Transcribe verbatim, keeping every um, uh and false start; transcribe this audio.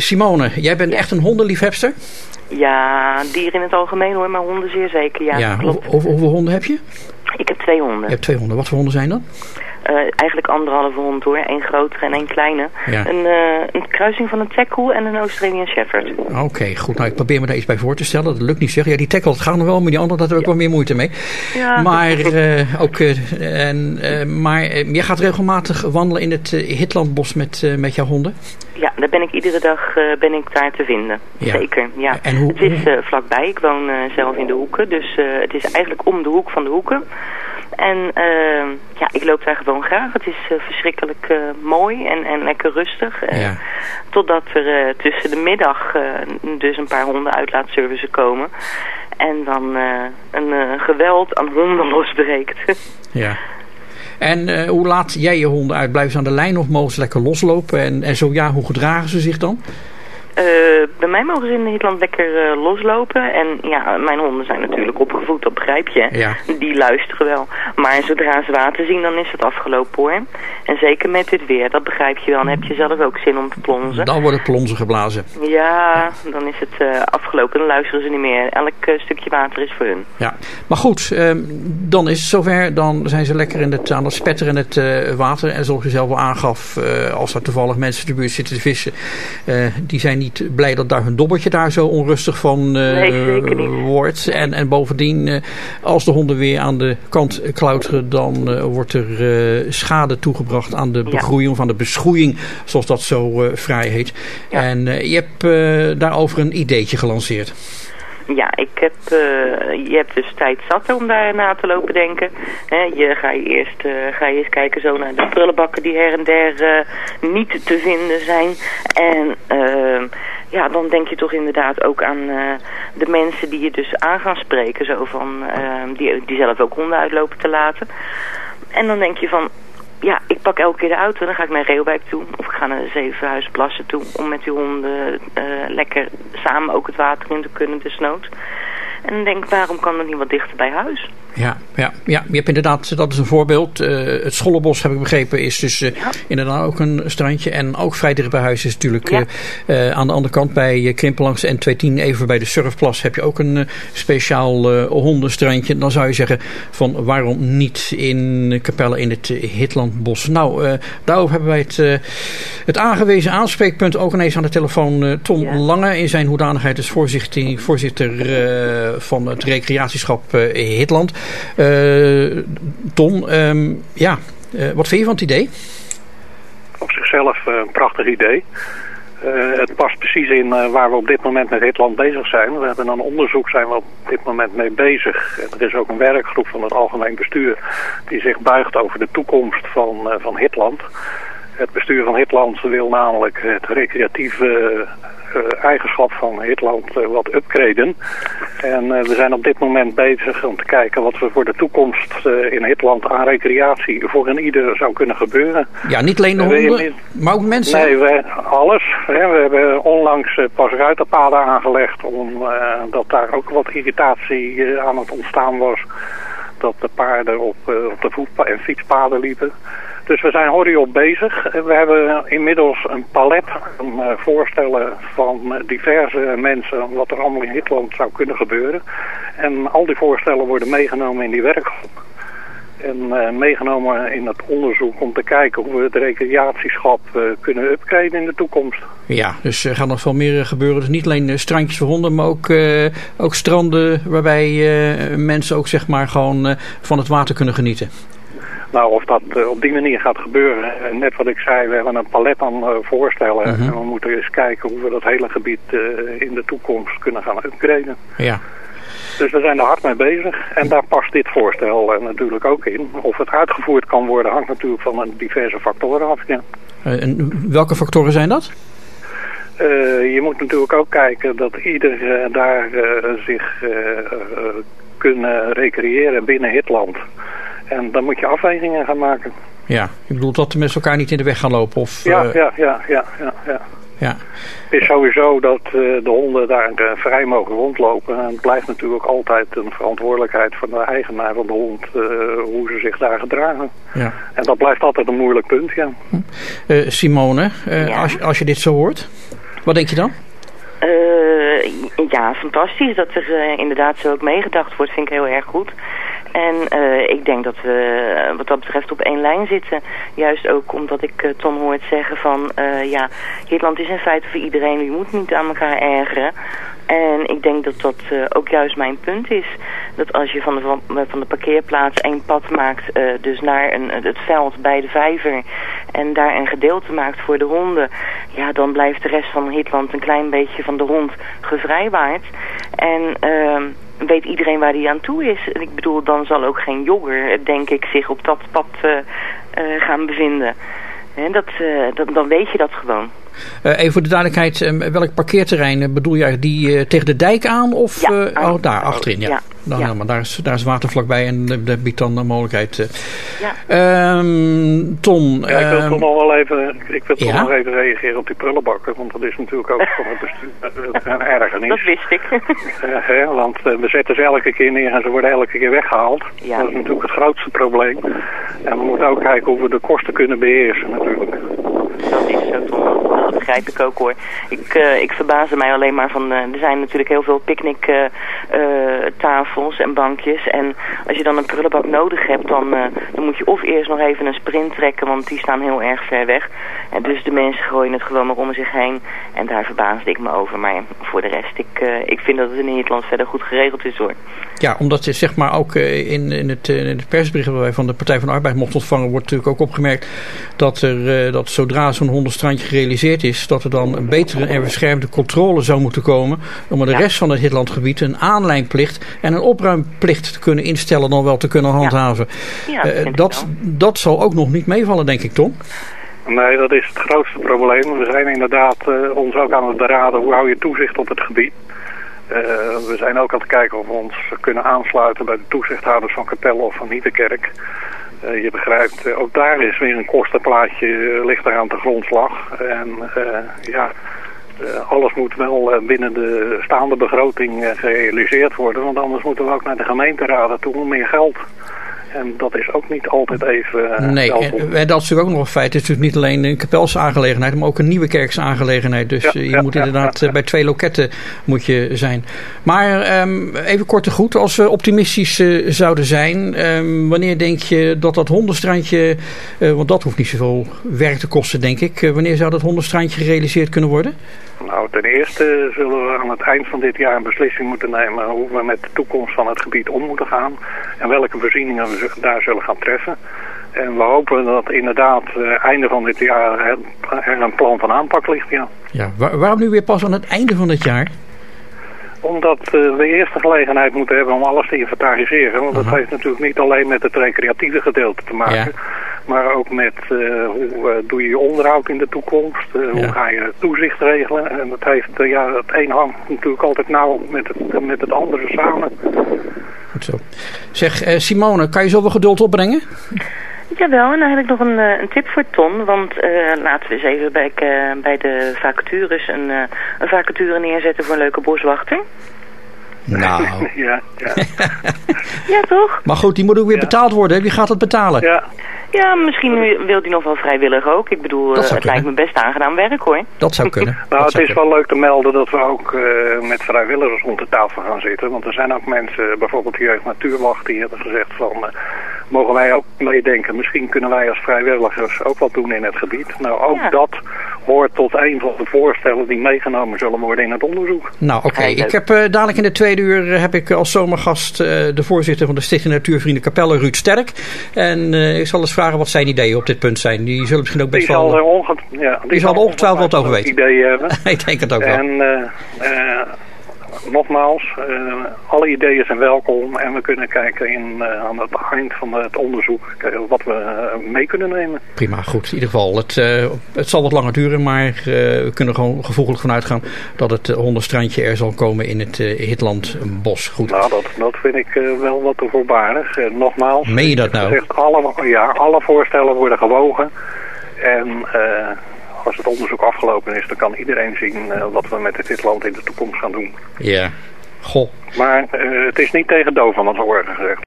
Simone, jij bent ja. echt een hondenliefhebster? Ja, dieren in het algemeen hoor, maar honden zeer zeker. Ja, ja klopt. Hoe, hoeveel honden heb je? Ik heb twee honden. Je hebt twee honden. Wat voor honden zijn dat? Uh, eigenlijk anderhalve hond hoor. Eén grotere en één kleine. Ja. Een, uh, een kruising van een tackle en een Australian Shepherd. Oké, okay, goed. Nou, ik probeer me daar iets bij voor te stellen. Dat lukt niet zeggen. Ja, die tackle, dat gaat nog wel, maar die andere, daar heb ik ja. wel meer moeite mee. Ja, maar uh, ook, uh, en, uh, maar uh, jij gaat regelmatig wandelen in het uh, Hitlandbos met, uh, met jouw honden? Ja, daar ben ik iedere dag uh, ben ik daar te vinden. Ja. Zeker, ja. En hoe, het is uh, vlakbij. Ik woon uh, zelf in de Hoeken. Dus uh, het is eigenlijk om de hoek van de Hoeken. En uh, ja, ik loop daar gewoon graag. Het is uh, verschrikkelijk uh, mooi en, en lekker rustig. Uh, ja. Totdat er uh, tussen de middag uh, dus een paar honden uitlaatservices komen. En dan uh, een uh, geweld aan honden losbreekt. Ja. En uh, hoe laat jij je honden uit? Blijven ze aan de lijn of mogen ze lekker loslopen? En, en zo ja, hoe gedragen ze zich dan? Uh, bij mij mogen ze in Hitland lekker uh, loslopen. En ja, mijn honden zijn natuurlijk opgevoed, dat begrijp je. Ja. Die luisteren wel. Maar zodra ze water zien, dan is het afgelopen hoor. En zeker met dit weer, dat begrijp je wel. Dan heb je zelf ook zin om te plonzen. Dan wordt het plonzen geblazen. Ja, dan is het uh, afgelopen. Dan luisteren ze niet meer. Elk uh, stukje water is voor hun. Ja, maar goed, uh, dan is het zover. Dan zijn ze lekker in het, aan het spetteren in het uh, water. En zoals je zelf al aangaf, uh, als er toevallig mensen in de buurt zitten te vissen, uh, die zijn niet blij dat daar hun dobbertje daar zo onrustig van uh, nee, zeker niet. wordt. En, en bovendien, uh, als de honden weer aan de kant klauteren, dan uh, wordt er uh, schade toegebracht aan de begroeiing, ja. of aan de beschoeiing, zoals dat zo uh, fraai heet. Ja. En uh, je hebt uh, daarover een ideetje gelanceerd. Ja, ik heb, uh, je hebt dus tijd zat om daar na te lopen denken. He, je ga je eerst uh, ga je eens kijken zo naar de prullenbakken die her en der uh, niet te vinden zijn. En uh, ja, dan denk je toch inderdaad ook aan uh, de mensen die je dus aan gaan spreken. Zo van, uh, die, die zelf ook honden uitlopen te laten. En dan denk je van, ja, ik pak elke keer de auto en dan ga ik naar Reeuwijk toe. Of ik ga naar de Zevenhuisplassen toe. Om met die honden uh, lekker samen ook het water in te kunnen, desnoods. En dan denk ik, waarom kan dat niet wat dichter bij huis? Ja, ja, ja, je hebt inderdaad, dat is een voorbeeld. Uh, het Schollenbos, heb ik begrepen, is dus uh, ja. inderdaad ook een strandje. En ook vrij dicht bij huis is natuurlijk ja. uh, uh, aan de andere kant bij uh, Krimpen langs de N tweehonderdtien, even bij de Surfplas, heb je ook een uh, speciaal uh, hondenstrandje. Dan zou je zeggen, van waarom niet in Capelle in het uh, Hitlandbos? Nou, uh, daarover hebben wij het, uh, het aangewezen aanspreekpunt ook ineens aan de telefoon. Uh, Tom ja. Lange in zijn hoedanigheid als voorzitter, voorzitter uh, van het recreatieschap uh, Hitland. Uh, Ton, um, ja, uh, wat vind je van het idee? Op zichzelf uh, een prachtig idee. Uh, het past precies in uh, waar we op dit moment met Hitland bezig zijn. We hebben een onderzoek, zijn we op dit moment mee bezig. Er is ook een werkgroep van het algemeen bestuur die zich buigt over de toekomst van, uh, van Hitland. Het bestuur van Hitland wil namelijk het recreatieve uh, eigenschap van Hitland uh, wat upgraden. En uh, we zijn op dit moment bezig om te kijken wat we voor de toekomst uh, in Hitland aan recreatie voor een ieder zou kunnen gebeuren. Ja, niet alleen de honden, uh, maar ook mensen? Nee, we, alles. Hè. We hebben onlangs uh, pas ruiterpaden aangelegd omdat uh, daar ook wat irritatie uh, aan het ontstaan was. Dat de paarden op, uh, op de voetpa- en fietspaden liepen. Dus we zijn horiop bezig. We hebben inmiddels een palet aan uh, voorstellen van uh, diverse mensen wat er allemaal in Hitland zou kunnen gebeuren. En al die voorstellen worden meegenomen in die werkgroep. En uh, meegenomen in het onderzoek om te kijken hoe we het recreatieschap uh, kunnen upgraden in de toekomst. Ja, dus er gaat nog veel meer gebeuren. Dus niet alleen uh, strandjes voor honden, maar ook, uh, ook stranden waarbij uh, mensen ook zeg maar gewoon uh, van het water kunnen genieten. Nou, of dat uh, op die manier gaat gebeuren. Uh, net wat ik zei, we hebben een palet aan uh, voorstellen. Uh-huh. En we moeten eens kijken hoe we dat hele gebied uh, in de toekomst kunnen gaan upgraden. Ja. Dus we zijn er hard mee bezig. En daar past dit voorstel uh, natuurlijk ook in. Of het uitgevoerd kan worden hangt natuurlijk van een diverse factoren af. Ja. Uh, en welke factoren zijn dat? Uh, je moet natuurlijk ook kijken dat ieder uh, daar uh, zich uh, uh, kunnen recreëren binnen Hitland. En dan moet je afwegingen gaan maken. Ja, je bedoelt dat de mensen elkaar niet in de weg gaan lopen? Of, ja, uh... ja, ja, ja, ja, ja. Ja. Het is sowieso dat uh, de honden daar uh, vrij mogen rondlopen. En het blijft natuurlijk altijd een verantwoordelijkheid van de eigenaar van de hond uh, hoe ze zich daar gedragen. Ja. En dat blijft altijd een moeilijk punt, ja. Uh, Simone, uh, ja. Als, als je dit zo hoort? Wat denk je dan? Uh, ja, fantastisch. Dat er uh, inderdaad zo ook meegedacht wordt, vind ik heel erg goed. En uh, ik denk dat we wat dat betreft op één lijn zitten. Juist ook omdat ik uh, Ton hoort zeggen van... Uh, ja, Hitland is in feite voor iedereen. Je moet niet aan elkaar ergeren. En ik denk dat dat uh, ook juist mijn punt is. Dat als je van de, van de parkeerplaats één pad maakt... Uh, dus naar een, het veld bij de vijver... en daar een gedeelte maakt voor de honden... ja, dan blijft de rest van Hitland een klein beetje van de hond gevrijwaard. En... Uh, weet iedereen waar hij aan toe is. Ik bedoel, dan zal ook geen jogger, denk ik, zich op dat pad uh, uh, gaan bevinden. He, dat, uh, dat, dan weet je dat gewoon. Uh, even voor de duidelijkheid, um, welk parkeerterrein uh, bedoel jij? Die uh, tegen de dijk aan? Of, ja, uh, oh, daar, achterin, ja. ja. Dan, ja. Maar daar is, daar is water vlakbij en dat biedt dan de mogelijkheid. Uh. Ja. Um, Ton. Ja, ik wil um, toch nog wel even, ik wil toch ja? nog even reageren op die prullenbakken. Want dat is natuurlijk ook van het bestuur een ergernis. Dat wist ik. uh, hè, want uh, we zetten ze elke keer neer en ze worden elke keer weggehaald. Ja. Dat is natuurlijk het grootste probleem. En we moeten ook kijken hoe we de kosten kunnen beheersen natuurlijk. Dat is zo, Ton. Dat begrijp ik ook hoor. Ik, uh, ik verbaas mij alleen maar van, uh, er zijn natuurlijk heel veel picknick uh, uh, tafels en bankjes. En als je dan een prullenbak nodig hebt, dan, uh, dan moet je of eerst nog even een sprint trekken, want die staan heel erg ver weg. En dus de mensen gooien het gewoon maar om zich heen. En daar verbaasde ik me over. Maar voor de rest, ik, uh, ik vind dat het in Nederland verder goed geregeld is hoor. Ja, omdat zeg maar ook in, in, het, in het persbericht dat wij van de Partij van de Arbeid mochten ontvangen, wordt natuurlijk ook opgemerkt dat er dat zodra zo'n hondenstrandje gerealiseerd is, dat er dan een betere en beschermde controle zou moeten komen om de ja. rest van het Hitlandgebied een aanlijnplicht en een opruimplicht te kunnen instellen, dan wel te kunnen handhaven. Ja. Ja, uh, dat, dat zal ook nog niet meevallen, denk ik, Tom? Nee, dat is het grootste probleem. We zijn inderdaad uh, ons ook aan het beraden hoe hou je toezicht op het gebied. Uh, we zijn ook aan het kijken of we ons kunnen aansluiten bij de toezichthouders van Capelle of van Nietenkerk. Uh, je begrijpt, uh, ook daar is weer een kostenplaatje, uh, ligt er aan de grondslag. En uh, ja, uh, alles moet wel uh, binnen de staande begroting uh, gerealiseerd worden. Want anders moeten we ook naar de gemeenteraden toe om meer geld. En dat is ook niet altijd even uh, Nee, en, en dat is natuurlijk ook nog een feit. Het is natuurlijk niet alleen een Kapelse aangelegenheid, maar ook een nieuwe kerkse aangelegenheid. Dus ja, uh, je ja, moet ja, inderdaad ja, ja. bij twee loketten moet je zijn. Maar um, even kort en goed, als we optimistisch uh, zouden zijn, um, wanneer denk je dat dat hondenstrandje, uh, want dat hoeft niet zoveel werk te kosten denk ik, uh, wanneer zou dat hondenstrandje gerealiseerd kunnen worden? Nou, ten eerste zullen we aan het eind van dit jaar een beslissing moeten nemen hoe we met de toekomst van het gebied om moeten gaan. En welke voorzieningen we daar zullen gaan treffen. En we hopen dat inderdaad uh, einde van dit jaar er een plan van aanpak ligt, ja. Ja, waar, waarom nu weer pas aan het einde van het jaar? Omdat uh, we eerst de gelegenheid moeten hebben om alles te inventariseren. Want Aha. dat heeft natuurlijk niet alleen met het recreatieve gedeelte te maken. Ja. Maar ook met uh, hoe uh, doe je je onderhoud in de toekomst. Uh, ja. Hoe ga je toezicht regelen. En dat heeft, uh, ja, het een hangt natuurlijk altijd nauw met het, met het andere samen. Goed zo. Zeg, uh, Simone, kan je zoveel geduld opbrengen? Jawel, en dan heb ik nog een, een tip voor Ton. Want uh, laten we eens even bij, uh, bij de vacatures een, uh, een vacature neerzetten voor een leuke boswachter. Nou. ja, ja. ja, toch? Maar goed, die moet ook weer ja. betaald worden. Wie gaat dat betalen? Ja. Ja, misschien wil hij nog wel vrijwillig ook. Ik bedoel, uh, het kunnen. lijkt me best aangenaam werk hoor. Dat zou kunnen. nou, dat het is kunnen. wel leuk te melden dat we ook uh, met vrijwilligers rond de tafel gaan zitten. Want er zijn ook mensen, bijvoorbeeld de Jeugd Natuurwacht, die hebben gezegd van... Uh, mogen wij ook meedenken, misschien kunnen wij als vrijwilligers ook wat doen in het gebied. Nou, ook ja. dat hoort tot een van de voorstellen die meegenomen zullen worden in het onderzoek. Nou, oké. Okay. Ik heb uh, dadelijk in de tweede uur uh, heb ik als zomergast uh, de voorzitter van de Stichting Natuurvrienden Capelle, Ruud Sterk. En uh, ik zal eens vragen wat zijn ideeën op dit punt zijn. Die zullen misschien ook best die wel... Zal onge- ja, die, die zal er ongetwijfeld wat over weten. Ideeën hebben. Ik denk het ook wel. En uh, uh, nogmaals, uh, alle ideeën zijn welkom en we kunnen kijken in, uh, aan het eind van het onderzoek uh, wat we uh, mee kunnen nemen. Prima, goed. In ieder geval, het, uh, het zal wat langer duren, maar uh, we kunnen er gewoon gevoeglijk van uitgaan dat het uh, hondenstrandje er zal komen in het uh, Hitlandbos. Goed. Nou, dat, dat vind ik uh, wel wat te voorbarig. Uh, nogmaals, meen je dat nou? Gezegd, alle, ja, alle voorstellen worden gewogen en... Uh, Als het onderzoek afgelopen is, dan kan iedereen zien uh, wat we met dit land in de toekomst gaan doen. Ja, goh. Maar uh, het is niet tegen doof aan het horen gezegd.